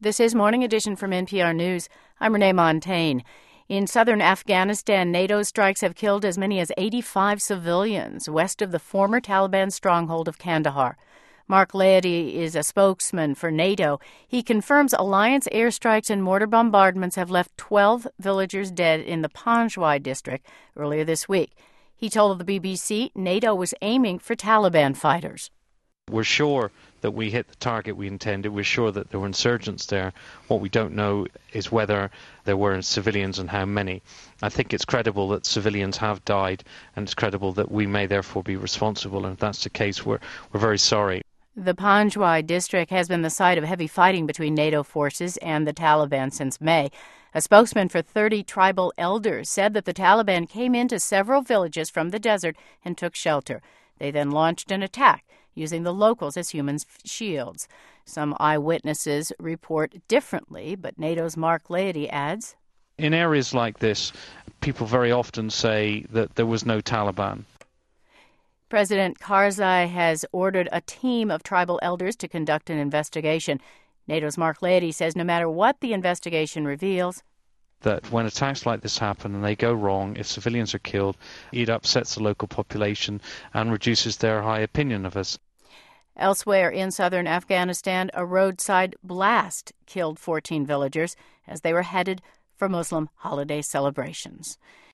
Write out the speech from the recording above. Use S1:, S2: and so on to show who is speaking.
S1: This is Morning Edition from NPR News. I'm Renee Montagne. In southern Afghanistan, NATO strikes have killed as many as 85 civilians west of the former Taliban stronghold of Kandahar. Mark Laity is a spokesman for NATO. He confirms alliance airstrikes and mortar bombardments have left 12 villagers dead in the Panjwai district earlier this week. He told the BBC NATO was aiming for Taliban fighters.
S2: We're sure that we hit the target we intended. We're sure that there were insurgents there. What we don't know is whether there were civilians and how many. I think it's credible that civilians have died, and it's credible that we may therefore be responsible. And if that's the case, we're very sorry.
S1: The Panjwai district has been the site of heavy fighting between NATO forces and the Taliban since May. A spokesman for 30 tribal elders said that the Taliban came into several villages from the desert and took shelter. They then launched an attack, using the locals as human shields. Some eyewitnesses report differently, but NATO's Mark Laity adds,
S2: in areas like this, people very often say that there was no Taliban.
S1: President Karzai has ordered a team of tribal elders to conduct an investigation. NATO's Mark Laity says no matter what the investigation reveals,
S2: that when attacks like this happen and they go wrong, if civilians are killed, it upsets the local population and reduces their high opinion of us.
S1: Elsewhere in southern Afghanistan, a roadside blast killed 14 villagers as they were headed for Muslim holiday celebrations.